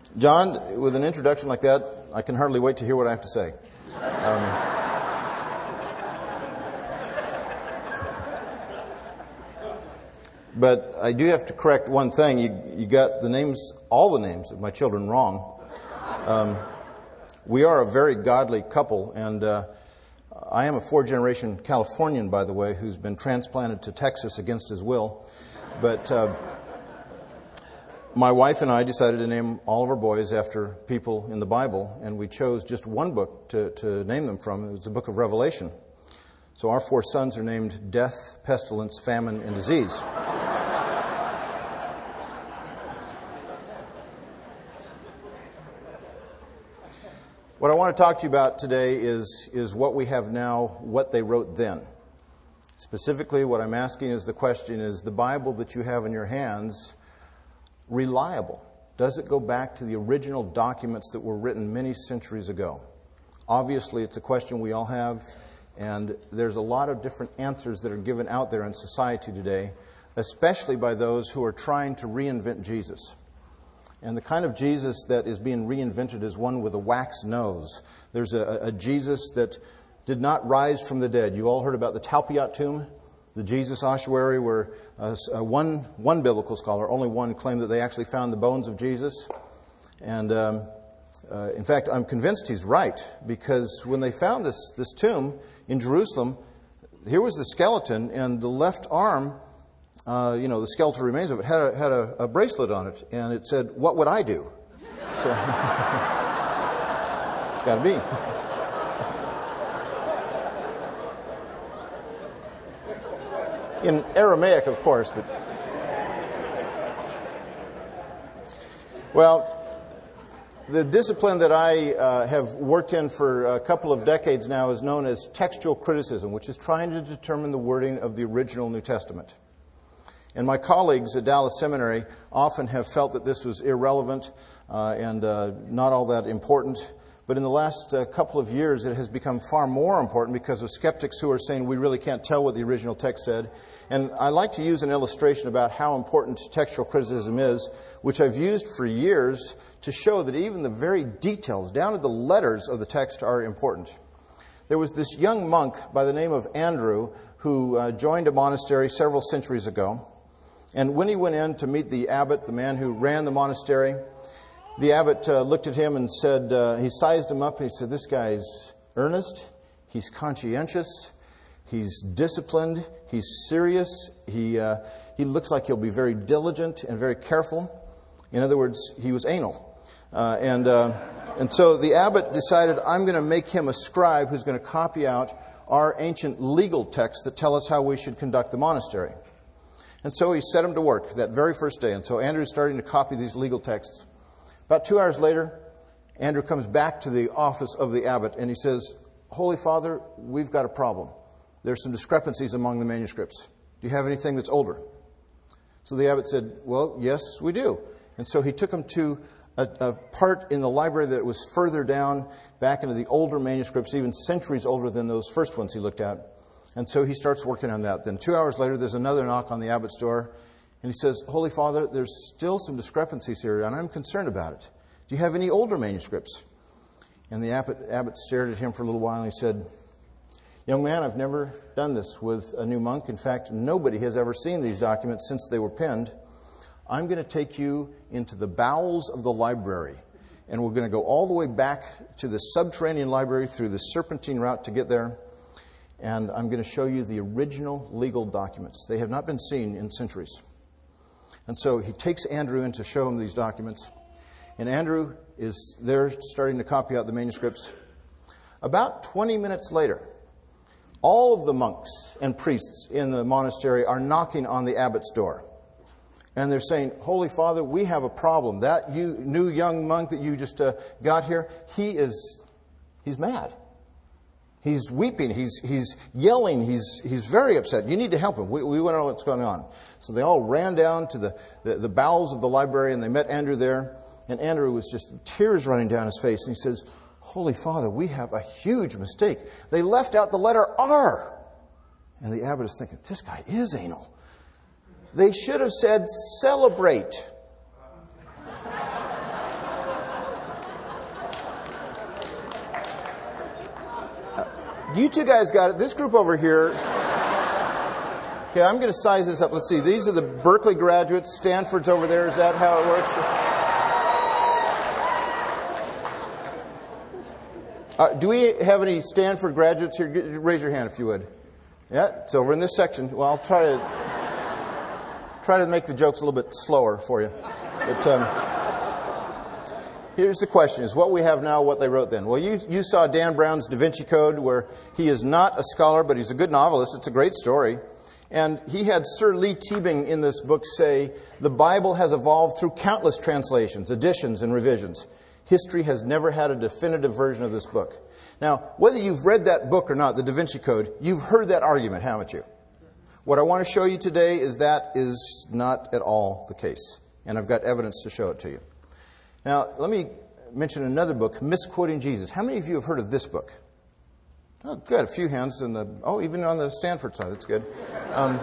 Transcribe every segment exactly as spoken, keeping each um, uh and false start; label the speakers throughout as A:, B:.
A: John, with an introduction like that, I can hardly wait to hear what I have to say. Um, but I do have to correct one thing. You, you got the names, all the names of my children wrong. Um, we are a very godly couple, and uh, I am a four-generation Californian, by the way, who's been transplanted to Texas against his will. But uh, my wife and I decided to name all of our boys after people in the Bible, and we chose just one book to, to name them from. It was the book of Revelation. So our four sons are named Death, Pestilence, Famine, and Disease. What I want to talk to you about today is, is what we have now, what they wrote then. Specifically, what I'm asking is the question, is the Bible that you have in your hands reliable? Does it go back to the original documents that were written many centuries ago? Obviously, it's a question we all have, and there's a lot of different answers that are given out there in society today, especially by those who are trying to reinvent Jesus. And the kind of Jesus that is being reinvented is one with a wax nose. There's a, a Jesus that did not rise from the dead. You all heard about the Talpiot tomb, the Jesus ossuary, where uh, one one biblical scholar, only one, claimed that they actually found the bones of Jesus. And um, uh, in fact, I'm convinced he's right, because when they found this this tomb in Jerusalem, here was the skeleton, and the left arm, Uh, you know, the skeletal remains of it had a, had a, a bracelet on it, and it said, "What would I do?" So it's got to be. In Aramaic, of course, but well, the discipline that I uh, have worked in for a couple of decades now is known as textual criticism, which is trying to determine the wording of the original New Testament. And my colleagues at Dallas Seminary often have felt that this was irrelevant uh, and uh, not all that important. But in the last uh, couple of years, it has become far more important because of skeptics who are saying we really can't tell what the original text said. And I like to use an illustration about how important textual criticism is, which I've used for years to show that even the very details, down to the letters of the text, are important. There was this young monk by the name of Andrew who uh, joined a monastery several centuries ago. And when he went in to meet the abbot, the man who ran the monastery, the abbot uh, looked at him and said, uh, he sized him up and he said, "This guy's earnest, he's conscientious, he's disciplined, he's serious, he uh, he looks like he'll be very diligent and very careful." In other words, he was anal. Uh, and, uh, and so the abbot decided, I'm going to make him a scribe who's going to copy out our ancient legal texts that tell us how we should conduct the monastery. And so he set him to work that very first day. And so Andrew's starting to copy these legal texts. About two hours later, Andrew comes back to the office of the abbot and he says, "Holy Father, we've got a problem. There's some discrepancies among the manuscripts. Do you have anything that's older?" So the abbot said, "Well, yes, we do." And so he took him to a, a part in the library that was further down, back into the older manuscripts, even centuries older than those first ones he looked at. And so he starts working on that. Then two hours later, there's another knock on the abbot's door. And he says, "Holy Father, there's still some discrepancies here, and I'm concerned about it. Do you have any older manuscripts?" And the abbot, abbot stared at him for a little while, and he said, "Young man, I've never done this with a new monk. In fact, nobody has ever seen these documents since they were penned. I'm going to take you into the bowels of the library, and we're going to go all the way back to the subterranean library through the serpentine route to get there. And I'm going to show you the original legal documents. They have not been seen in centuries." And so he takes Andrew in to show him these documents. And Andrew is there starting to copy out the manuscripts. About twenty minutes later, all of the monks and priests in the monastery are knocking on the abbot's door. And they're saying, "Holy Father, we have a problem. That you, new young monk that you just uh, got here, he is, he's mad. He's weeping, he's he's yelling, he's he's very upset. You need to help him. We, we want to know what's going on." So they all ran down to the, the, the bowels of the library and they met Andrew there. And Andrew was just tears running down his face. And he says, "Holy Father, we have a huge mistake. They left out the letter R." And the abbot is thinking, this guy is anal. They should have said celebrate. You two guys got it. This group over here. Okay, I'm going to size this up. Let's see. These are the Berkeley graduates. Stanford's over there. Is that how it works? Uh, do we have any Stanford graduates here? Raise your hand if you would. Yeah, it's over in this section. Well, I'll try to try to make the jokes a little bit slower for you. But um, here's the question: is what we have now what they wrote then? Well, you you saw Dan Brown's Da Vinci Code, where he is not a scholar, but he's a good novelist. It's a great story. And he had Sir Lee Teabing in this book say, the Bible has evolved through countless translations, additions, and revisions. History has never had a definitive version of this book. Now, whether you've read that book or not, the Da Vinci Code, you've heard that argument, haven't you? What I want to show you today is that is not at all the case. And I've got evidence to show it to you. Now, let me mention another book, Misquoting Jesus. How many of you have heard of this book? Oh, good. A few hands in the, oh, even on the Stanford side. That's good. Um,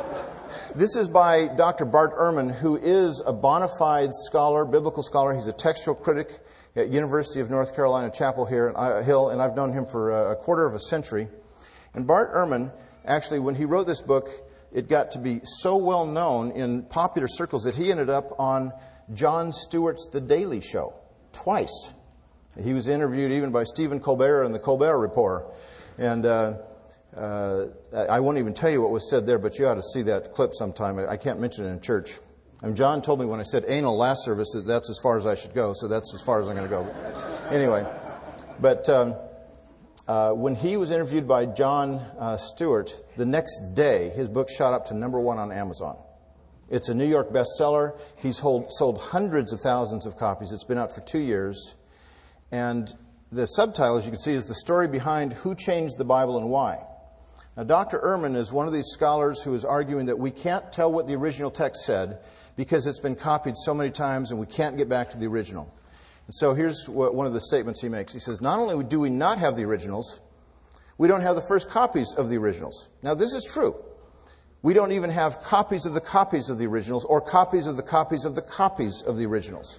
A: this is by Doctor Bart Ehrman, who is a bona fide scholar, biblical scholar. He's a textual critic at University of North Carolina, Chapel Hill, and I've known him for a quarter of a century. And Bart Ehrman, actually, when he wrote this book, it got to be so well known in popular circles that he ended up on Jon Stewart's The Daily Show twice. He was interviewed even by Stephen Colbert in the Colbert Report. And uh, uh, I won't even tell you what was said there, but you ought to see that clip sometime. I can't mention it in church. And John told me when I said anal last service that that's as far as I should go, so that's as far as I'm going to go. Anyway, but um, uh, when he was interviewed by Jon uh, Stewart, the next day his book shot up to number one on Amazon. It's a New York bestseller. He's hold, sold hundreds of thousands of copies. It's been out for two years. And the subtitle, as you can see, is The Story Behind Who Changed the Bible and Why. Now, Doctor Ehrman is one of these scholars who is arguing that we can't tell what the original text said because it's been copied so many times and we can't get back to the original. And so here's what, one of the statements he makes. He says, not only do we not have the originals, we don't have the first copies of the originals. Now, this is true. We don't even have copies of the copies of the originals or copies of the copies of the copies of the originals.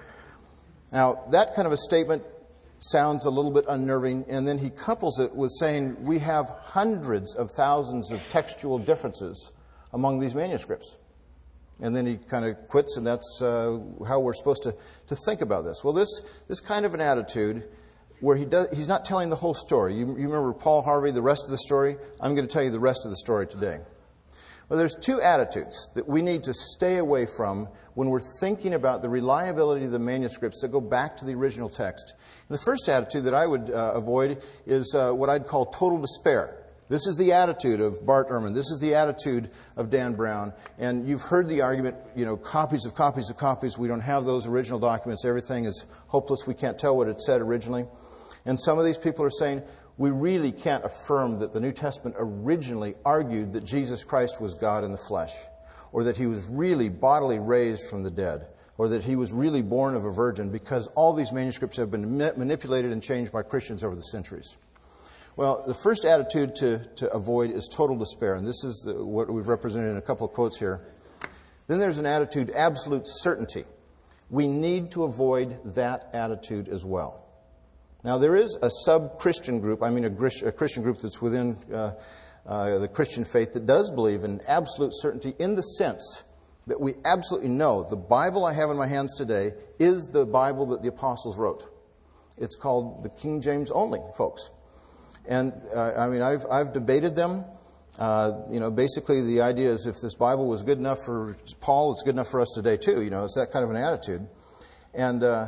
A: Now, that kind of a statement sounds a little bit unnerving, and then he couples it with saying we have hundreds of thousands of textual differences among these manuscripts. And then he kind of quits, and that's uh, how we're supposed to, to think about this. Well, this this kind of an attitude where he does, he's not telling the whole story. You, you remember Paul Harvey, the rest of the story? I'm going to tell you the rest of the story today. Well, there's two attitudes that we need to stay away from when we're thinking about the reliability of the manuscripts that go back to the original text. And the first attitude that I would uh, avoid is uh, what I'd call total despair. This is the attitude of Bart Ehrman. This is the attitude of Dan Brown. And you've heard the argument, you know, copies of copies of copies. We don't have those original documents. Everything is hopeless. We can't tell what it said originally. And some of these people are saying, we really can't affirm that the New Testament originally argued that Jesus Christ was God in the flesh, or that he was really bodily raised from the dead, or that he was really born of a virgin, because all these manuscripts have been ma- manipulated and changed by Christians over the centuries. Well, the first attitude to, to avoid is total despair, and this is the, what we've represented in a couple of quotes here. Then there's an attitude, absolute certainty. We need to avoid that attitude as well. Now, there is a sub-Christian group, I mean a, a Christian group that's within uh, uh, the Christian faith that does believe in absolute certainty in the sense that we absolutely know the Bible I have in my hands today is the Bible that the apostles wrote. It's called the King James only, folks. And, uh, I mean, I've, I've debated them. Uh, you know, basically the idea is if this Bible was good enough for Paul, it's good enough for us today too. You know, it's that kind of an attitude. And uh,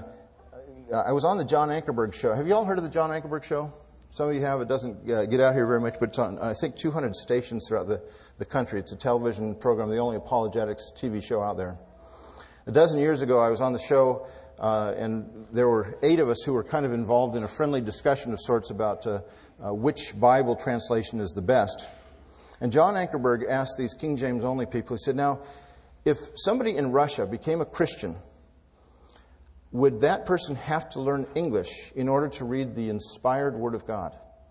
A: I was on the John Ankerberg show. Have you all heard of the John Ankerberg show? Some of you have. It doesn't uh, get out here very much, but it's on, I think, two hundred stations throughout the, the country. It's a television program, the only apologetics T V show out there. A dozen years ago, I was on the show, uh, and there were eight of us who were kind of involved in a friendly discussion of sorts about uh, uh, which Bible translation is the best. And John Ankerberg asked these King James only people, he said, now, if somebody in Russia became a Christian, would that person have to learn English in order to read the inspired Word of God?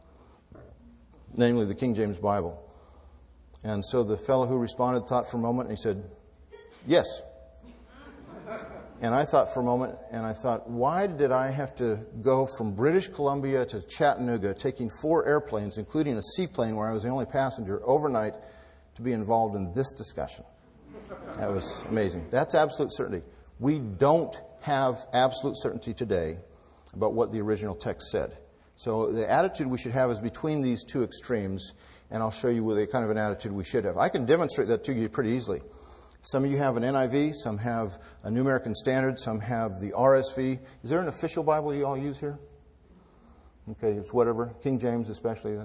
A: Namely, the King James Bible. And so the fellow who responded thought for a moment and he said, yes. And I thought for a moment, and I thought, why did I have to go from British Columbia to Chattanooga, taking four airplanes, including a seaplane where I was the only passenger, overnight, to be involved in this discussion? That was amazing. That's absolute certainty. We don't have absolute certainty today about what the original text said. So the attitude we should have is between these two extremes, and I'll show you what the kind of an attitude we should have. I can demonstrate that to you pretty easily. Some of you have an N I V, some have a New American Standard, some have the R S V. Is there an official Bible you all use here? Okay, it's whatever. King James especially.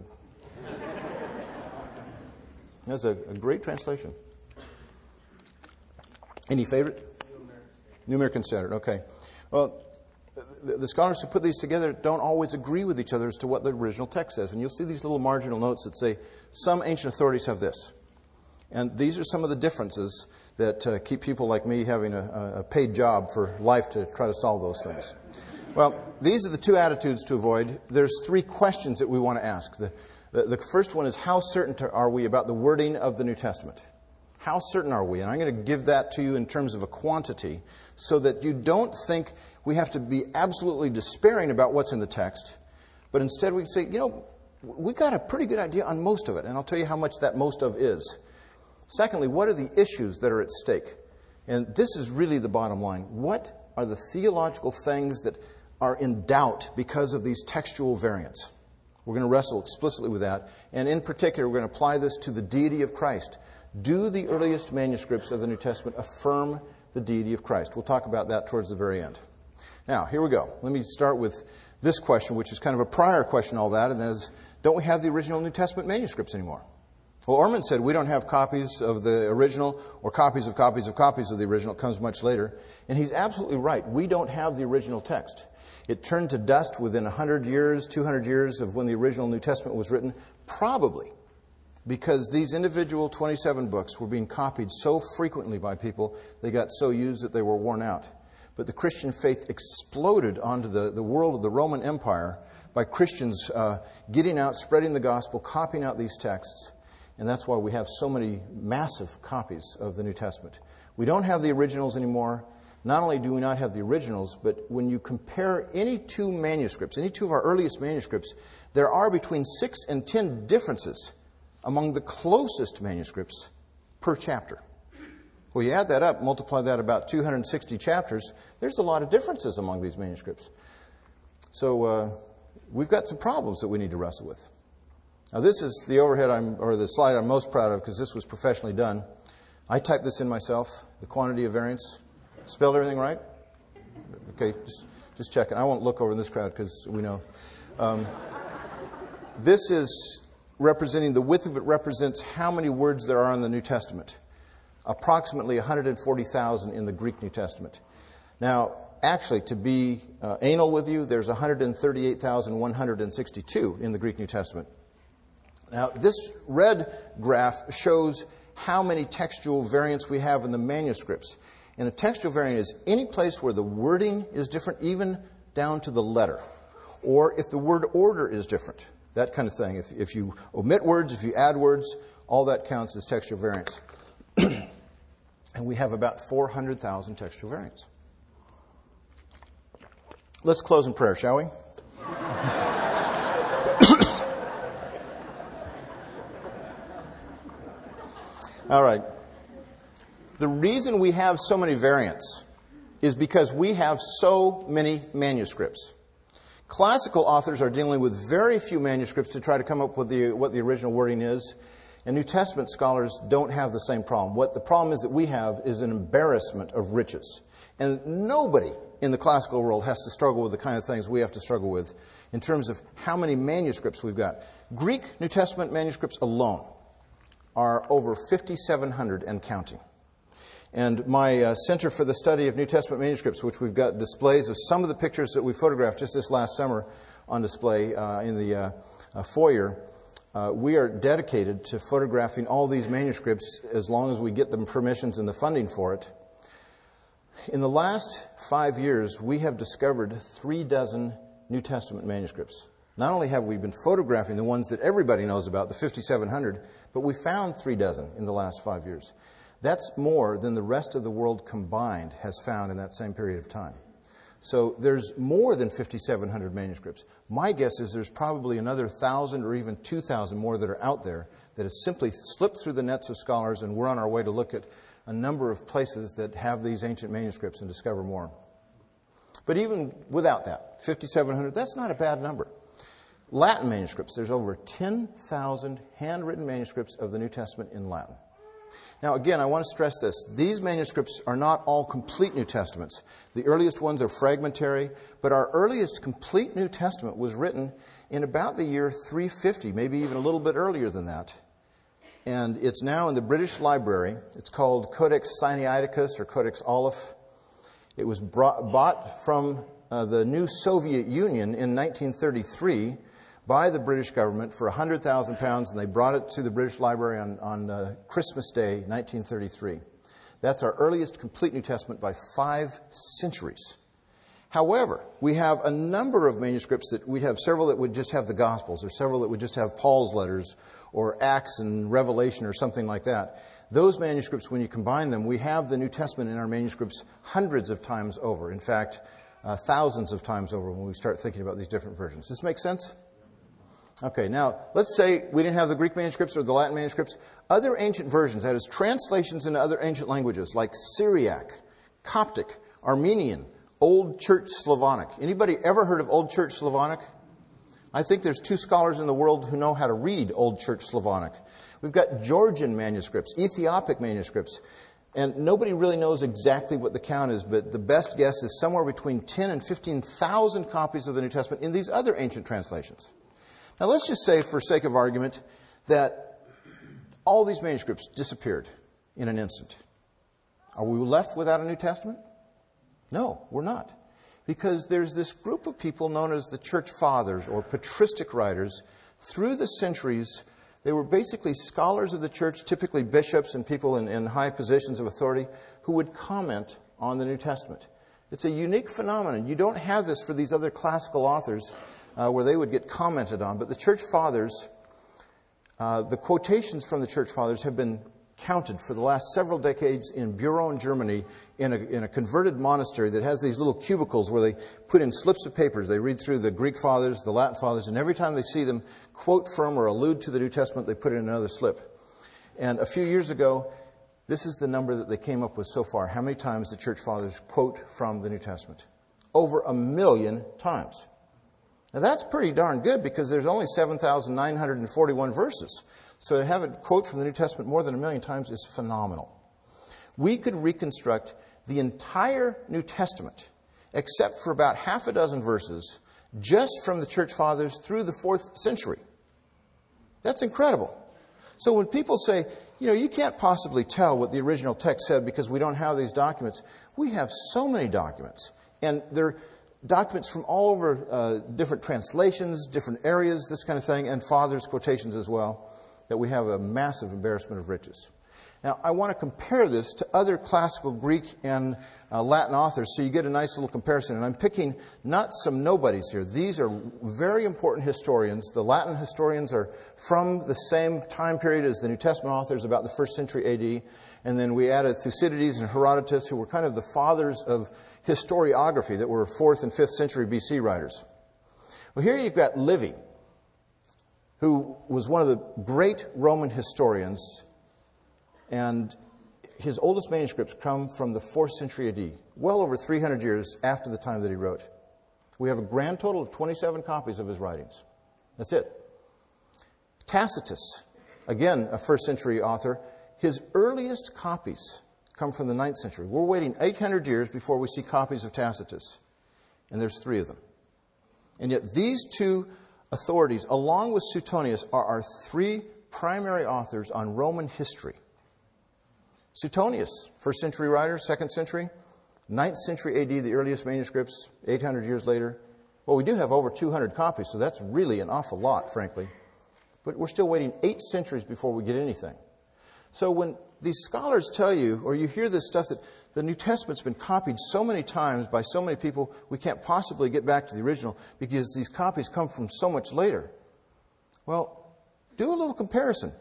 A: That's a, a great translation. Any favorite? New American Standard. Okay. Well, the, the scholars who put these together don't always agree with each other as to what the original text says. And you'll see these little marginal notes that say, some ancient authorities have this. And these are some of the differences that uh, keep people like me having a, a paid job for life to try to solve those things. Well, these are the two attitudes to avoid. There's three questions that we want to ask. The, the, the first one is, how certain are we about the wording of the New Testament? How certain are we? And I'm going to give that to you in terms of a quantity so that you don't think we have to be absolutely despairing about what's in the text, but instead we can say, you know, we got a pretty good idea on most of it, and I'll tell you how much that most of is. Secondly, what are the issues that are at stake? And this is really the bottom line. What are the theological things that are in doubt because of these textual variants? We're going to wrestle explicitly with that. And in particular, we're going to apply this to the deity of Christ. Do the earliest manuscripts of the New Testament affirm the deity of Christ? We'll talk about that towards the very end. Now, here we go. Let me start with this question, which is kind of a prior question, all that, and that is, don't we have the original New Testament manuscripts anymore? Well, Orman said we don't have copies of the original or copies of copies of copies of the original. It comes much later. And he's absolutely right. We don't have the original text. It turned to dust within one hundred years, two hundred years of when the original New Testament was written, probably because these individual twenty-seven books were being copied so frequently by people, they got so used that they were worn out. But the Christian faith exploded onto the, the world of the Roman Empire by Christians uh, getting out, spreading the gospel, copying out these texts. And that's why we have so many massive copies of the New Testament. We don't have the originals anymore. Not only do we not have the originals, but when you compare any two manuscripts, any two of our earliest manuscripts, there are between six and ten differences among the closest manuscripts per chapter. Well, you add that up, multiply that about two hundred sixty chapters, there's a lot of differences among these manuscripts. So uh, we've got some problems that we need to wrestle with. Now, this is the overhead I'm, or the slide I'm most proud of because this was professionally done. I typed this in myself, the quantity of variance. Spelled everything right? Okay, just, just checking. I won't look over in this crowd because we know. Um, this is representing, the width of it represents how many words there are in the New Testament. Approximately one hundred forty thousand in the Greek New Testament. Now, actually, to be uh, anal with you, there's one hundred thirty-eight thousand one hundred sixty-two in the Greek New Testament. Now, this red graph shows how many textual variants we have in the manuscripts. And a textual variant is any place where the wording is different, even down to the letter. Or if the word order is different, that kind of thing. If, if you omit words, if you add words, all that counts as textual variants. And we have about four hundred thousand textual variants. Let's close in prayer, shall we? All right. The reason we have so many variants is because we have so many manuscripts. Classical authors are dealing with very few manuscripts to try to come up with the, what the original wording is. And New Testament scholars don't have the same problem. What the problem is that we have is an embarrassment of riches. And nobody in the classical world has to struggle with the kind of things we have to struggle with in terms of how many manuscripts we've got. Greek New Testament manuscripts alone are over fifty-seven hundred and counting. And my uh, Center for the Study of New Testament Manuscripts, which we've got displays of some of the pictures that we photographed just this last summer on display uh, in the uh, uh, foyer, uh, we are dedicated to photographing all these manuscripts as long as we get the permissions and the funding for it. In the last five years, we have discovered three dozen New Testament manuscripts. Not only have we been photographing the ones that everybody knows about, the fifty-seven hundred, but we found three dozen in the last five years. That's more than the rest of the world combined has found in that same period of time. So there's more than fifty-seven hundred manuscripts. My guess is there's probably another one thousand or even two thousand more that are out there that have simply slipped through the nets of scholars, and we're on our way to look at a number of places that have these ancient manuscripts and discover more. But even without that, fifty-seven hundred, that's not a bad number. Latin manuscripts, there's over ten thousand handwritten manuscripts of the New Testament in Latin. Now, again, I want to stress this. These manuscripts are not all complete New Testaments. The earliest ones are fragmentary, but our earliest complete New Testament was written in about the year three fifty, maybe even a little bit earlier than that. And it's now in the British Library. It's called Codex Sinaiticus or Codex Aleph. It was brought, bought from uh, the new Soviet Union in nineteen thirty-three by the British government for one hundred thousand pounds, and they brought it to the British Library on, on uh, Christmas Day, nineteen thirty-three. That's our earliest complete New Testament by five centuries. However, we have a number of manuscripts that we have several that would just have the Gospels, or several that would just have Paul's letters, or Acts and Revelation, or something like that. Those manuscripts, when you combine them, we have the New Testament in our manuscripts hundreds of times over. In fact, uh, thousands of times over when we start thinking about these different versions. Does this make sense? Okay, now, let's say we didn't have the Greek manuscripts or the Latin manuscripts. Other ancient versions, that is, translations into other ancient languages like Syriac, Coptic, Armenian, Old Church Slavonic. Anybody ever heard of Old Church Slavonic? I think there's two scholars in the world who know how to read Old Church Slavonic. We've got Georgian manuscripts, Ethiopic manuscripts, and nobody really knows exactly what the count is, but the best guess is somewhere between ten and fifteen thousand copies of the New Testament in these other ancient translations. Now, let's just say, for sake of argument, that all these manuscripts disappeared in an instant. Are we left without a New Testament? No, we're not. Because there's this group of people known as the Church Fathers or patristic writers. Through the centuries, they were basically scholars of the church, typically bishops and people in, in high positions of authority, who would comment on the New Testament. It's a unique phenomenon. You don't have this for these other classical authors uh, where they would get commented on. But the Church Fathers, uh, the quotations from the Church Fathers have been counted for the last several decades in Büren, Germany, in a, in a converted monastery that has these little cubicles where they put in slips of papers. They read through the Greek Fathers, the Latin Fathers, and every time they see them quote from or allude to the New Testament, they put in another slip. And a few years ago, this is the number that they came up with so far. How many times the Church Fathers quote from the New Testament? Over a million times. Now that's pretty darn good because there's only seven thousand nine hundred forty-one verses. So to have a quote from the New Testament more than a million times is phenomenal. We could reconstruct the entire New Testament, except for about half a dozen verses, just from the Church Fathers through the fourth century. That's incredible. So when people say, you know, you can't possibly tell what the original text said because we don't have these documents, we have so many documents. And they're documents from all over uh, different translations, different areas, this kind of thing, and Fathers' quotations as well, that we have a massive embarrassment of riches. Now, I want to compare this to other classical Greek and uh, Latin authors so you get a nice little comparison. And I'm picking not some nobodies here. These are very important historians. The Latin historians are from the same time period as the New Testament authors, about the first century A D. And then we added Thucydides and Herodotus, who were kind of the fathers of historiography, that were fourth and fifth century B C writers. Well, here you've got Livy, who was one of the great Roman historians, and his oldest manuscripts come from the fourth century A D, well over three hundred years after the time that he wrote. We have a grand total of twenty-seven copies of his writings. That's it. Tacitus, again a first century author, his earliest copies come from the ninth century. We're waiting eight hundred years before we see copies of Tacitus, and there's three of them. And yet these two authorities, along with Suetonius, are our three primary authors on Roman history. Suetonius, first century writer, second century, ninth century A D, the earliest manuscripts, eight hundred years later. Well, we do have over two hundred copies, so that's really an awful lot, frankly. But we're still waiting eight centuries before we get anything. So when these scholars tell you, or you hear this stuff that the New Testament's been copied so many times by so many people, we can't possibly get back to the original because these copies come from so much later. Well, do a little comparison.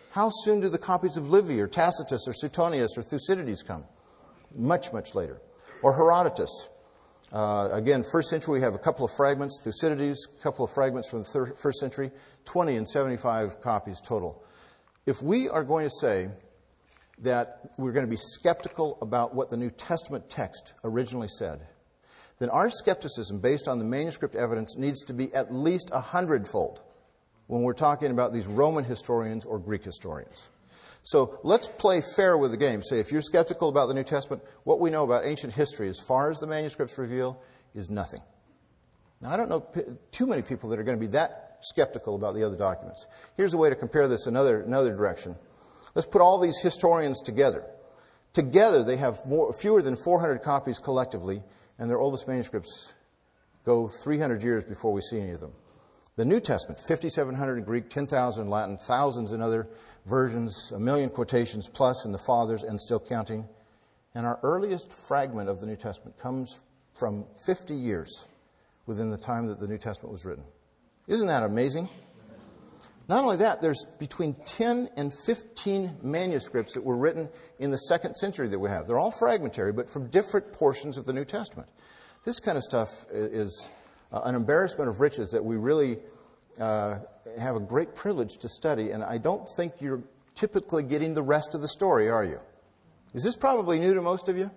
A: How soon do the copies of Livy or Tacitus or Suetonius or Thucydides come? Much, much later. Or Herodotus. Uh, again, first century, we have a couple of fragments. Thucydides, a couple of fragments from the thir- first century. twenty and seventy-five copies total. If we are going to say that we're going to be skeptical about what the New Testament text originally said, then our skepticism based on the manuscript evidence needs to be at least a hundredfold when we're talking about these Roman historians or Greek historians. So let's play fair with the game. Say, if you're skeptical about the New Testament, what we know about ancient history as far as the manuscripts reveal is nothing. Now, I don't know p- too many people that are going to be that skeptical about the other documents. Here's a way to compare this another, another direction. Let's put all these historians together. Together, they have more, fewer than four hundred copies collectively, and their oldest manuscripts go three hundred years before we see any of them. The New Testament, fifty-seven hundred in Greek, ten thousand in Latin, thousands in other versions, a million quotations plus in the Fathers and still counting. And our earliest fragment of the New Testament comes from fifty years within the time that the New Testament was written. Isn't that amazing? Not only that, there's between ten and fifteen manuscripts that were written in the second century that we have. They're all fragmentary, but from different portions of the New Testament. This kind of stuff is uh, an embarrassment of riches that we really uh, have a great privilege to study, and I don't think you're typically getting the rest of the story, are you? Is this probably new to most of you?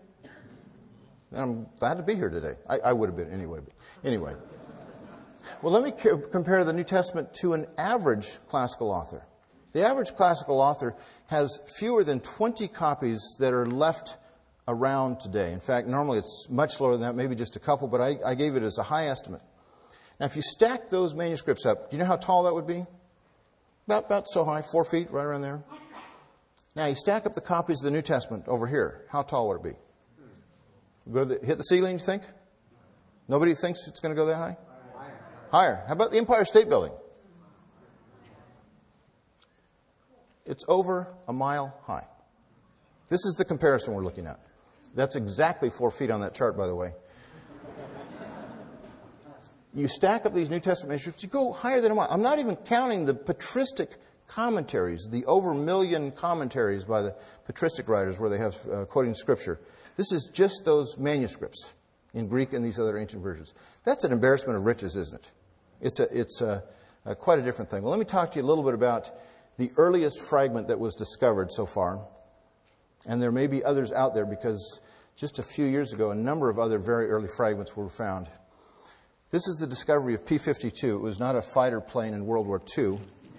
A: I'm glad to be here today. I, I would have been anyway, but anyway. Well, let me c- compare the New Testament to an average classical author. The average classical author has fewer than twenty copies that are left around today. In fact, normally it's much lower than that, maybe just a couple, but I, I gave it as a high estimate. Now, if you stack those manuscripts up, do you know how tall that would be? About, about so high, four feet, right around there. Now, you stack up the copies of the New Testament over here. How tall would it be? Go to the, hit the ceiling, you think? Nobody thinks it's going to go that high? Higher. How about the Empire State Building? It's over a mile high. This is the comparison we're looking at. That's exactly four feet on that chart, by the way. You stack up these New Testament manuscripts, you go higher than a mile. I'm not even counting the patristic commentaries, the over a million commentaries by the patristic writers where they have uh, quoting Scripture. This is just those manuscripts in Greek and these other ancient versions. That's an embarrassment of riches, isn't it? It's a, it's a, a quite a different thing. Well, let me talk to you a little bit about the earliest fragment that was discovered so far. And there may be others out there because just a few years ago, a number of other very early fragments were found. This is the discovery of P fifty-two. It was not a fighter plane in World War Two.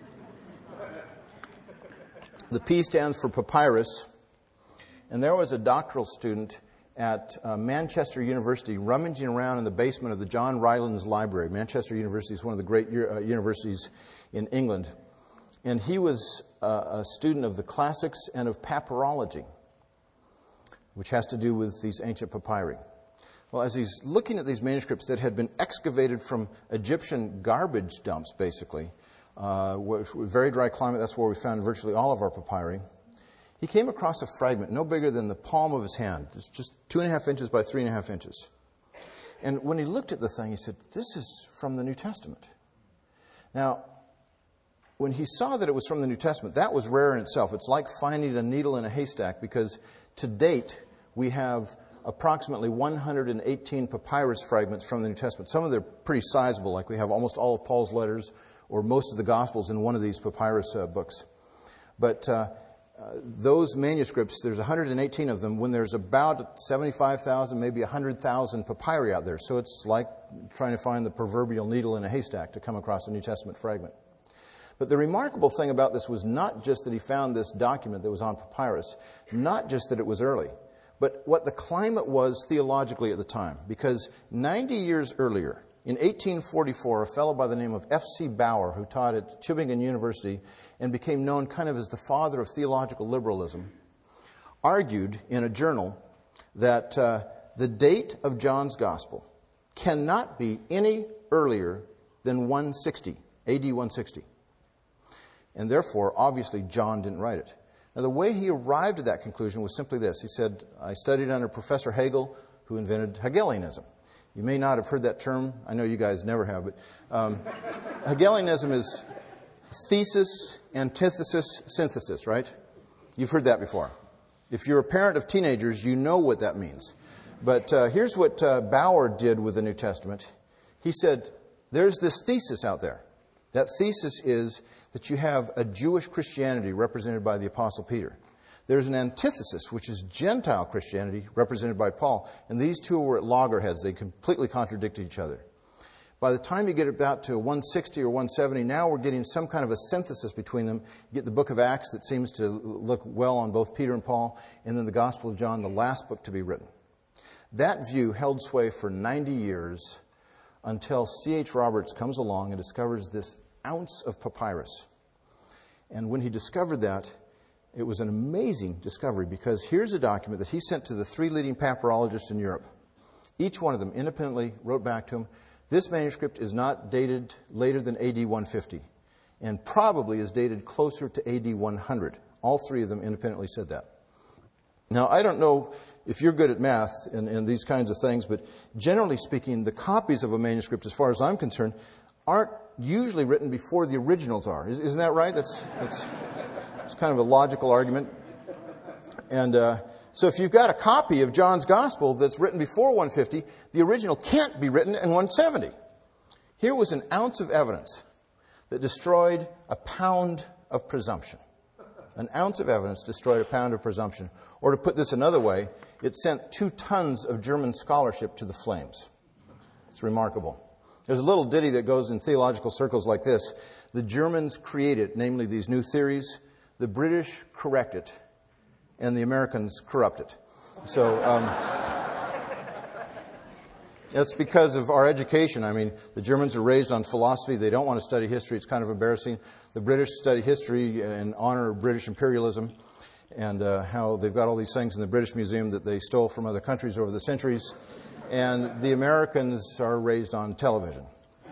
A: The P stands for papyrus. And there was a doctoral student at uh, Manchester University rummaging around in the basement of the John Rylands Library. Manchester University is one of the great uh, universities in England. And he was uh, a student of the classics and of papyrology, which has to do with these ancient papyri. Well, as he's looking at these manuscripts that had been excavated from Egyptian garbage dumps, basically, uh, very dry climate, that's where we found virtually all of our papyri, he came across a fragment no bigger than the palm of his hand. It's just two and a half inches by three and a half inches. And when he looked at the thing, he said, "This is from the New Testament." Now, when he saw that it was from the New Testament, that was rare in itself. It's like finding a needle in a haystack because to date, we have approximately one hundred eighteen papyrus fragments from the New Testament. Some of them are pretty sizable, like we have almost all of Paul's letters or most of the Gospels in one of these papyrus uh, books. But uh, uh, those manuscripts, there's one hundred eighteen of them when there's about seventy-five thousand, maybe one hundred thousand papyri out there. So it's like trying to find the proverbial needle in a haystack to come across a New Testament fragment. But the remarkable thing about this was not just that he found this document that was on papyrus, not just that it was early, but what the climate was theologically at the time. Because ninety years earlier, in eighteen forty-four, a fellow by the name of F C Bauer, who taught at Tübingen University and became known kind of as the father of theological liberalism, argued in a journal that uh, the date of John's Gospel cannot be any earlier than one sixty, A D one sixty. And therefore, obviously, John didn't write it. Now, the way he arrived at that conclusion was simply this. He said, "I studied under Professor Hegel, who invented Hegelianism." You may not have heard that term. I know you guys never have, but um, Hegelianism is thesis, antithesis, synthesis, right? You've heard that before. If you're a parent of teenagers, you know what that means. But uh, here's what uh, Bauer did with the New Testament. He said, there's this thesis out there. That thesis is that you have a Jewish Christianity represented by the Apostle Peter. There's an antithesis, which is Gentile Christianity represented by Paul. And these two were at loggerheads. They completely contradicted each other. By the time you get about to one sixty or one seventy, now we're getting some kind of a synthesis between them. You get the book of Acts that seems to look well on both Peter and Paul, and then the Gospel of John, the last book to be written. That view held sway for ninety years until C H Roberts comes along and discovers this ounce of papyrus. And when he discovered that, it was an amazing discovery, because here's a document that he sent to the three leading papyrologists in Europe. Each one of them independently wrote back to him, this manuscript is not dated later than A D one fifty, and probably is dated closer to A D one hundred. All three of them independently said that. Now, I don't know if you're good at math and, and these kinds of things, but generally speaking, the copies of a manuscript, as far as I'm concerned, aren't usually written before the originals are. Isn't that right? That's, that's, that's kind of a logical argument. And uh, so if you've got a copy of John's Gospel that's written before one fifty, the original can't be written in one seventy. Here was an ounce of evidence that destroyed a pound of presumption. An ounce of evidence destroyed a pound of presumption. Or to put this another way, it sent two tons of German scholarship to the flames. It's remarkable. There's a little ditty that goes in theological circles like this. The Germans create it, namely these new theories. The British correct it. And the Americans corrupt it. So um, that's because of our education. I mean, the Germans are raised on philosophy. They don't want to study history. It's kind of embarrassing. The British study history and honor British imperialism, and uh, how they've got all these things in the British Museum that they stole from other countries over the centuries. And the Americans are raised on television.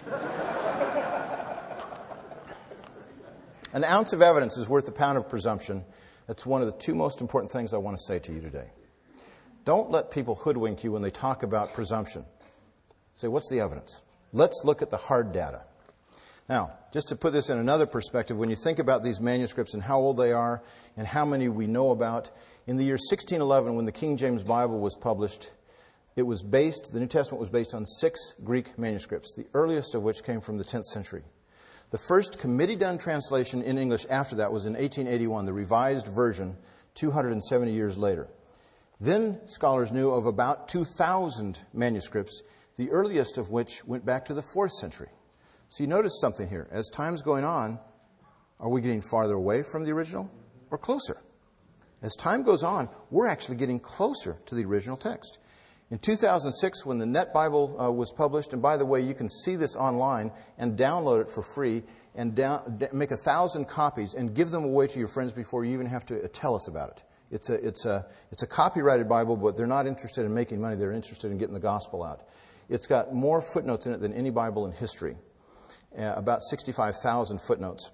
A: An ounce of evidence is worth a pound of presumption. That's one of the two most important things I want to say to you today. Don't let people hoodwink you when they talk about presumption. Say, what's the evidence? Let's look at the hard data. Now, just to put this in another perspective, when you think about these manuscripts and how old they are and how many we know about, in the year sixteen eleven, when the King James Bible was published, it was based, the New Testament was based on six Greek manuscripts, the earliest of which came from the tenth century. The first committee-done translation in English after that was in eighteen eighty-one, the Revised Version, two hundred seventy years later. Then scholars knew of about two thousand manuscripts, the earliest of which went back to the fourth century. So you notice something here. As time's going on, are we getting farther away from the original or closer? As time goes on, we're actually getting closer to the original text. In two thousand six, when the Net Bible uh, was published, and by the way, you can see this online and download it for free and down, d- make a thousand copies and give them away to your friends before you even have to uh, tell us about it. It's a, it's, a, it's a copyrighted Bible, but they're not interested in making money. They're interested in getting the gospel out. It's got more footnotes in it than any Bible in history, uh, about sixty-five thousand footnotes.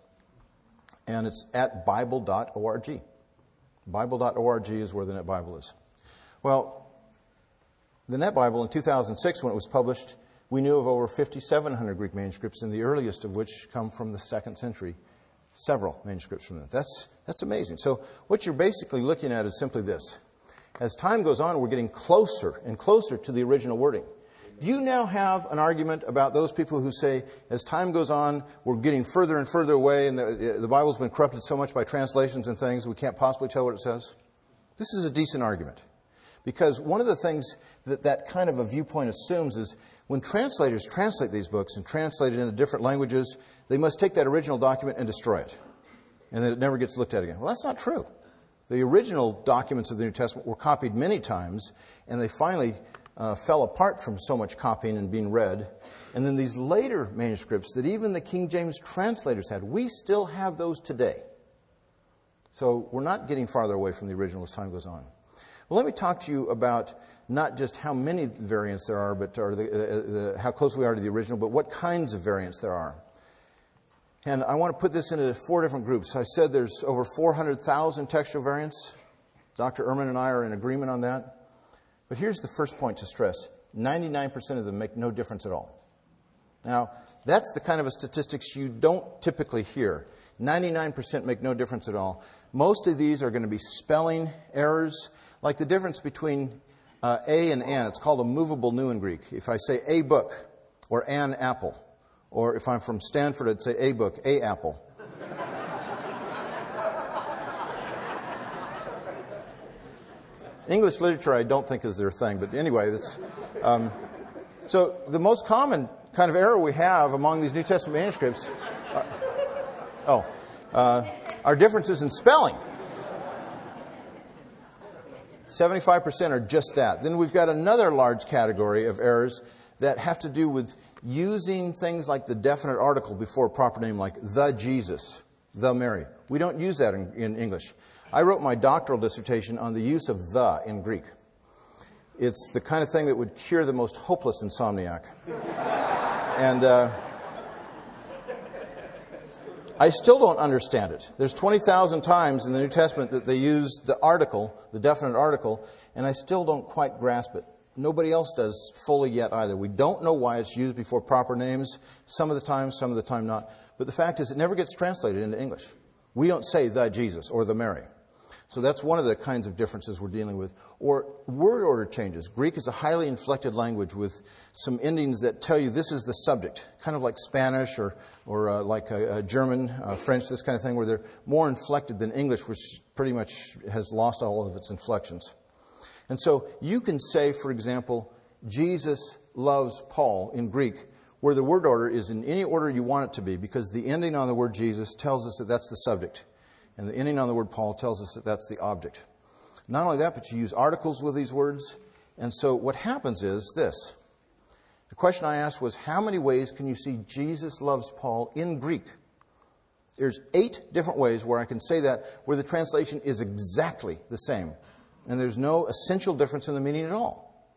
A: And it's at bible dot org. bible dot org is where the Net Bible is. Well, the Net Bible in two thousand six, when it was published, we knew of over fifty-seven hundred Greek manuscripts, and the earliest of which come from the second century. Several manuscripts from that. That's, that's amazing. So what you're basically looking at is simply this. As time goes on, we're getting closer and closer to the original wording. Do you now have an argument about those people who say, as time goes on, we're getting further and further away, and the, the Bible's been corrupted so much by translations and things, we can't possibly tell what it says? This is a decent argument. Because one of the things that that kind of a viewpoint assumes is when translators translate these books and translate it into different languages, they must take that original document and destroy it. And then it never gets looked at again. Well, that's not true. The original documents of the New Testament were copied many times, and they finally uh, fell apart from so much copying and being read. And then these later manuscripts that even the King James translators had, we still have those today. So we're not getting farther away from the original as time goes on. Well, let me talk to you about not just how many variants there are, but or the, uh, the, how close we are to the original, but what kinds of variants there are. And I want to put this into four different groups. I said there's over four hundred thousand textual variants. Doctor Ehrman and I are in agreement on that. But here's the first point to stress. ninety-nine percent of them make no difference at all. Now, that's the kind of a statistics you don't typically hear. ninety-nine percent make no difference at all. Most of these are going to be spelling errors, like the difference between uh, a and an. It's called a movable nu in Greek. If I say a book or an apple, or if I'm from Stanford, I'd say a book, a apple. English literature, I don't think is their thing, but anyway, that's. Um, so the most common kind of error we have among these New Testament manuscripts, are, oh, uh, are differences in spelling. seventy-five percent are just that. Then we've got another large category of errors that have to do with using things like the definite article before a proper name, like the Jesus, the Mary. We don't use that in, in English. I wrote my doctoral dissertation on the use of the in Greek. It's the kind of thing that would cure the most hopeless insomniac. And uh, I still don't understand it. There's twenty thousand times in the New Testament that they use the article, the definite article, and I still don't quite grasp it. Nobody else does fully yet either. We don't know why it's used before proper names, some of the time, some of the time not. But the fact is it never gets translated into English. We don't say the Jesus or the Mary. So that's one of the kinds of differences we're dealing with. Or word order changes. Greek is a highly inflected language with some endings that tell you this is the subject, kind of like Spanish or or uh, like uh, German, uh, French, this kind of thing, where they're more inflected than English, which pretty much has lost all of its inflections. And so you can say, for example, Jesus loves Paul in Greek, where the word order is in any order you want it to be, because the ending on the word Jesus tells us that that's the subject. And the ending on the word Paul tells us that that's the object. Not only that, but you use articles with these words. And so what happens is this. The question I asked was, how many ways can you see Jesus loves Paul in Greek? There's eight different ways where I can say that, where the translation is exactly the same. And there's no essential difference in the meaning at all.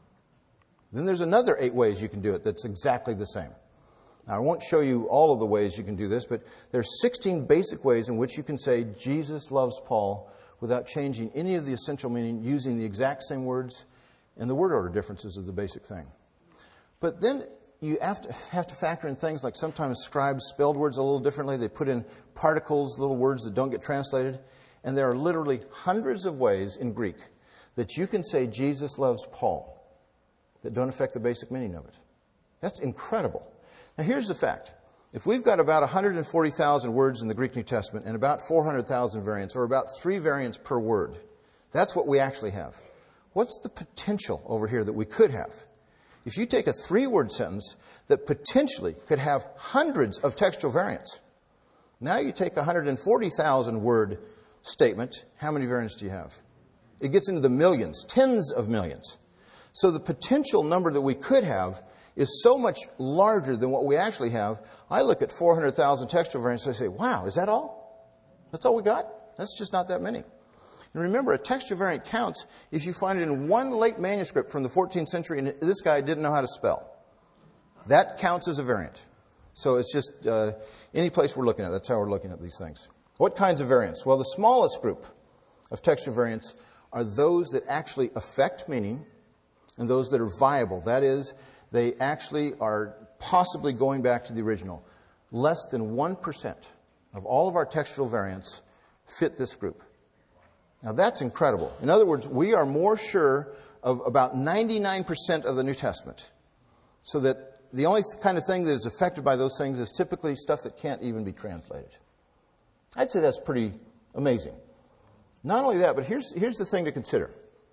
A: Then there's another eight ways you can do it that's exactly the same. Now, I won't show you all of the ways you can do this, but there's sixteen basic ways in which you can say Jesus loves Paul without changing any of the essential meaning, using the exact same words, and the word order differences are the basic thing. But then you have to, have to factor in things like sometimes scribes spelled words a little differently. They put in particles, little words that don't get translated. And there are literally hundreds of ways in Greek that you can say Jesus loves Paul that don't affect the basic meaning of it. That's incredible. Now, here's the fact. If we've got about one hundred forty thousand words in the Greek New Testament and about four hundred thousand variants, or about three variants per word, that's what we actually have. What's the potential over here that we could have? If you take a three-word sentence that potentially could have hundreds of textual variants, now you take a one hundred forty thousand word statement, how many variants do you have? It gets into the millions, tens of millions. So the potential number that we could have is so much larger than what we actually have. I look at four hundred thousand textual variants and I say, wow, is that all? That's all we got? That's just not that many. And remember, a textual variant counts if you find it in one late manuscript from the fourteenth century and this guy didn't know how to spell. That counts as a variant. So it's just uh, any place we're looking at. That's how we're looking at these things. What kinds of variants? Well, the smallest group of textual variants are those that actually affect meaning and those that are viable. That is, they actually are possibly going back to the original. Less than one percent of all of our textual variants fit this group. Now, that's incredible. In other words, we are more sure of about ninety-nine percent of the New Testament. So that the only kind of thing that is affected by those things is typically stuff that can't even be translated. I'd say that's pretty amazing. Not only that, but here's, here's the thing to consider.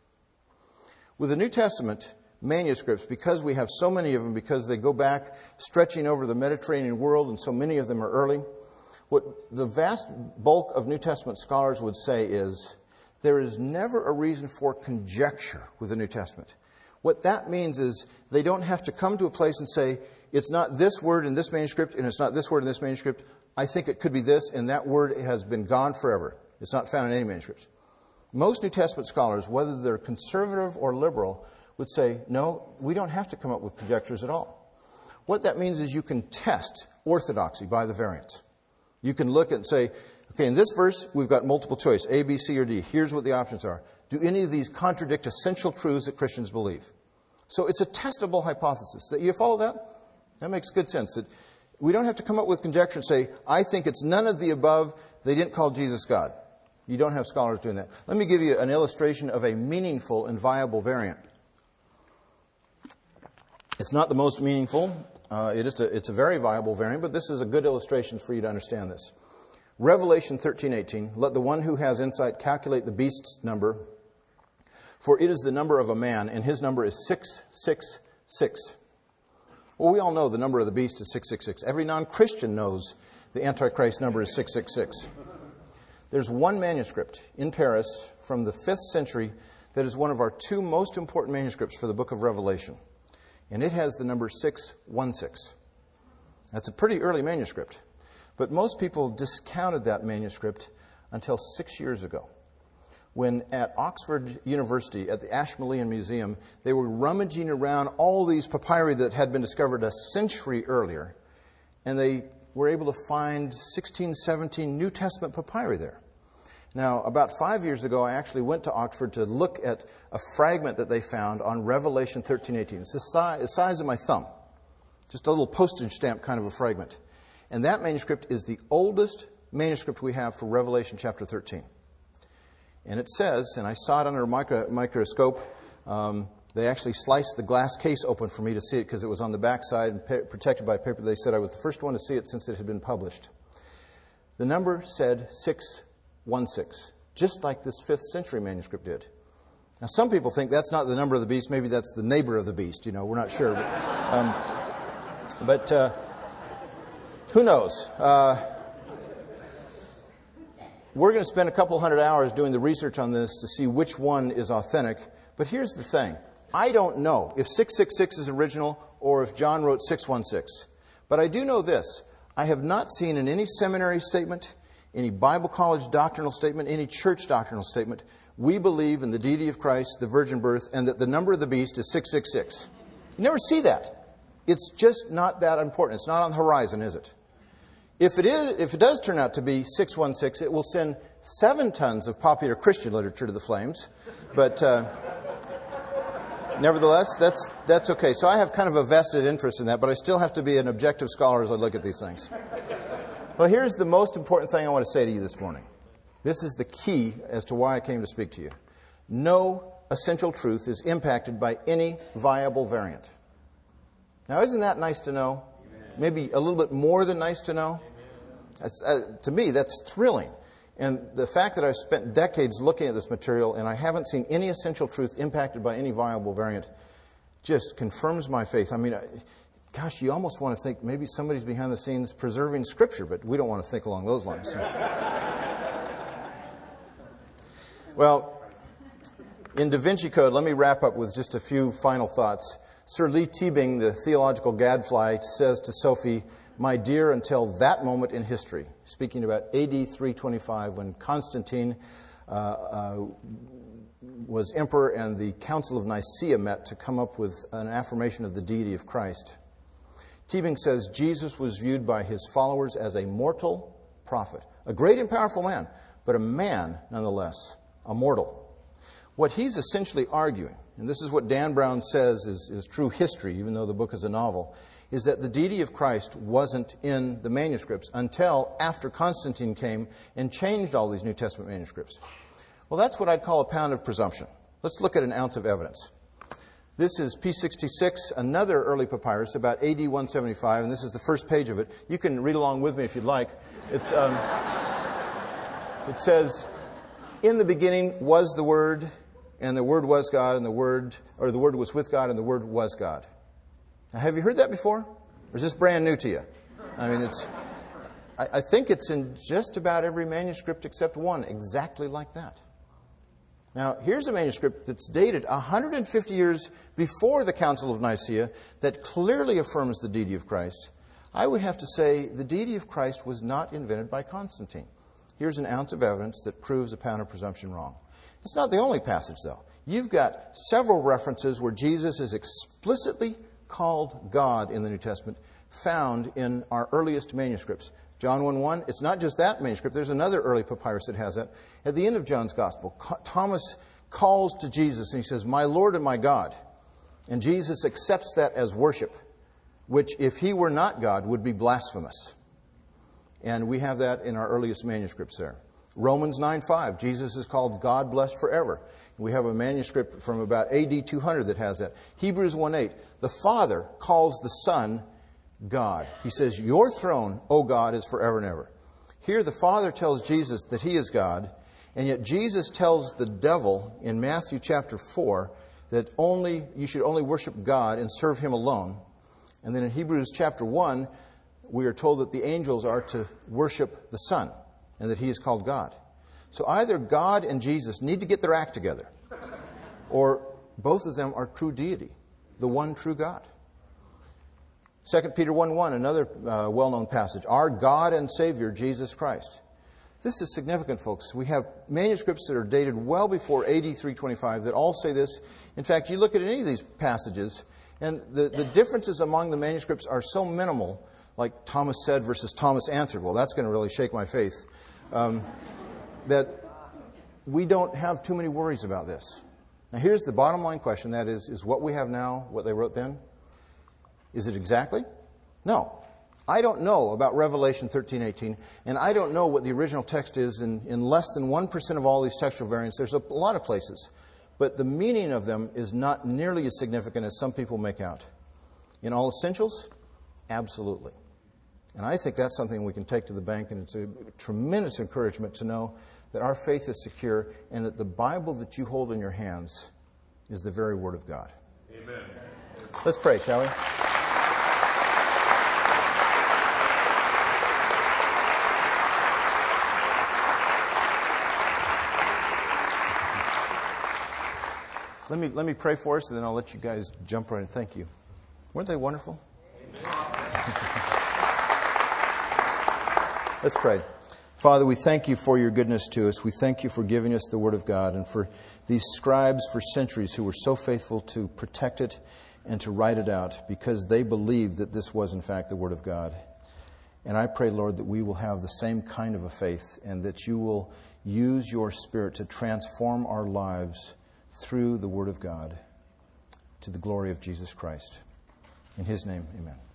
A: With the New Testament manuscripts, because we have so many of them, because they go back stretching over the Mediterranean world, and so many of them are early, what the vast bulk of New Testament scholars would say is there is never a reason for conjecture with the New Testament. What that means is they don't have to come to a place and say, it's not this word in this manuscript, and it's not this word in this manuscript. I think it could be this, and that word has been gone forever. It's not found in any manuscripts. Most New Testament scholars, whether they're conservative or liberal, would say, no, we don't have to come up with conjectures at all. What that means is you can test orthodoxy by the variants. You can look and say, okay, in this verse, we've got multiple choice, A, B, C, or D. Here's what the options are. Do any of these contradict essential truths that Christians believe? So it's a testable hypothesis. That you follow that? That makes good sense. That we don't have to come up with conjecture and say, I think it's none of the above. They didn't call Jesus God. You don't have scholars doing that. Let me give you an illustration of a meaningful and viable variant. It's not the most meaningful. Uh, it is a, it's a very viable variant, but this is a good illustration for you to understand this. Revelation thirteen eighteen, let the one who has insight calculate the beast's number, for it is the number of a man, and his number is six six six. Well, we all know the number of the beast is six six six. Every non-Christian knows the Antichrist number is six six six. There's one manuscript in Paris from the fifth century that is one of our two most important manuscripts for the book of Revelation. And it has the number six one six. That's a pretty early manuscript. But most people discounted that manuscript until six years ago, when at Oxford University, at the Ashmolean Museum, they were rummaging around all these papyri that had been discovered a century earlier, and they were able to find sixteen, seventeen New Testament papyri there. Now, about five years ago, I actually went to Oxford to look at a fragment that they found on Revelation thirteen eighteen. It's the size, the size of my thumb, just a little postage stamp kind of a fragment. And that manuscript is the oldest manuscript we have for Revelation chapter thirteen. And it says, and I saw it under a micro, microscope, um, they actually sliced the glass case open for me to see it because it was on the back side and pa- protected by paper. They said I was the first one to see it since it had been published. The number said six one six, just like this fifth century manuscript did. Now, some people think that's not the number of the beast. Maybe that's the neighbor of the beast. You know, we're not sure. But, um, but uh, who knows? Uh, we're going to spend a couple hundred hours doing the research on this to see which one is authentic. But here's the thing. I don't know if six six six is original or if John wrote six one six. But I do know this. I have not seen in any seminary statement, any Bible college doctrinal statement, any church doctrinal statement, we believe in the deity of Christ, the virgin birth, and that the number of the beast is six six six. You never see that. It's just not that important. It's not on the horizon, is it? If it is, if it does turn out to be six one six, it will send seven tons of popular Christian literature to the flames. But uh, nevertheless, that's that's okay. So I have kind of a vested interest in that, but I still have to be an objective scholar as I look at these things. Well, here's the most important thing I want to say to you this morning. This is the key as to why I came to speak to you. No essential truth is impacted by any viable variant. Now, isn't that nice to know? Maybe a little bit more than nice to know? That's, uh, to me, that's thrilling. And the fact that I've spent decades looking at this material and I haven't seen any essential truth impacted by any viable variant just confirms my faith. I mean, I, gosh, you almost want to think maybe somebody's behind the scenes preserving Scripture, but we don't want to think along those lines. Well, in Da Vinci Code, let me wrap up with just a few final thoughts. Sir Lee Teabing, the theological gadfly, says to Sophie, "My dear, until that moment in history," speaking about A D three twenty-five, when Constantine uh, uh, was emperor and the Council of Nicaea met to come up with an affirmation of the deity of Christ. Teabing says Jesus was viewed by his followers as a mortal prophet, a great and powerful man, but a man nonetheless, a mortal. What he's essentially arguing, and this is what Dan Brown says is, is true history, even though the book is a novel, is that the deity of Christ wasn't in the manuscripts until after Constantine came and changed all these New Testament manuscripts. Well, that's what I'd call a pound of presumption. Let's look at an ounce of evidence. This is P sixty-six, another early papyrus, about A D one seventy-five, and this is the first page of it. You can read along with me if you'd like. It's, um, it says, "In the beginning was the Word, and the Word was God, and the Word, or the Word was with God, and the Word was God." Now, have you heard that before? Or is this brand new to you? I mean, it's. I, I think it's in just about every manuscript except one, exactly like that. Now, here's a manuscript that's dated one hundred fifty years before the Council of Nicaea that clearly affirms the deity of Christ. I would have to say the deity of Christ was not invented by Constantine. Here's an ounce of evidence that proves a pound of presumption wrong. It's not the only passage, though. You've got several references where Jesus is explicitly called God in the New Testament, found in our earliest manuscripts. John one one, it's not just that manuscript. There's another early papyrus that has that. At the end of John's Gospel, Thomas calls to Jesus and he says, "My Lord and my God." And Jesus accepts that as worship. which if he were not God would be blasphemous. And we have that in our earliest manuscripts there. Romans nine five, Jesus is called God blessed forever. We have a manuscript from about A D two hundred that has that. Hebrews one eight, the Father calls the Son God. He says, your throne, O God, is forever and ever. Here the Father tells Jesus that he is God, and yet Jesus tells the devil in Matthew chapter four that only you should only worship God and serve him alone. And then in Hebrews chapter one, we are told that the angels are to worship the Son and that he is called God. So either God and Jesus need to get their act together, or both of them are true deity, the one true God. Second Peter one one, another uh, well-known passage, our God and Savior, Jesus Christ. This is significant, folks. We have manuscripts that are dated well before A D three twenty-five that all say this. In fact, you look at any of these passages, and the, the differences among the manuscripts are so minimal, like Thomas said versus Thomas answered. Well, that's going to really shake my faith. Um, that we don't have too many worries about this. Now, here's the bottom line question. That is, is what we have now what they wrote then? Is it exactly? No. I don't know about Revelation thirteen eighteen, and I don't know what the original text is in, in less than one percent of all these textual variants. There's a, a lot of places. But the meaning of them is not nearly as significant as some people make out. In all essentials, absolutely. And I think that's something we can take to the bank, and it's a tremendous encouragement to know that our faith is secure and that the Bible that you hold in your hands is the very Word of God. Amen. Let's pray, shall we? Let me let me pray for us, and then I'll let you guys jump right in. Thank you. Weren't they wonderful? Let's pray. Father, we thank you for your goodness to us. We thank you for giving us the Word of God, and for these scribes for centuries who were so faithful to protect it and to write it out because they believed that this was in fact the Word of God. And I pray, Lord, that we will have the same kind of a faith, and that you will use your Spirit to transform our lives through the Word of God to the glory of Jesus Christ. In His name, amen.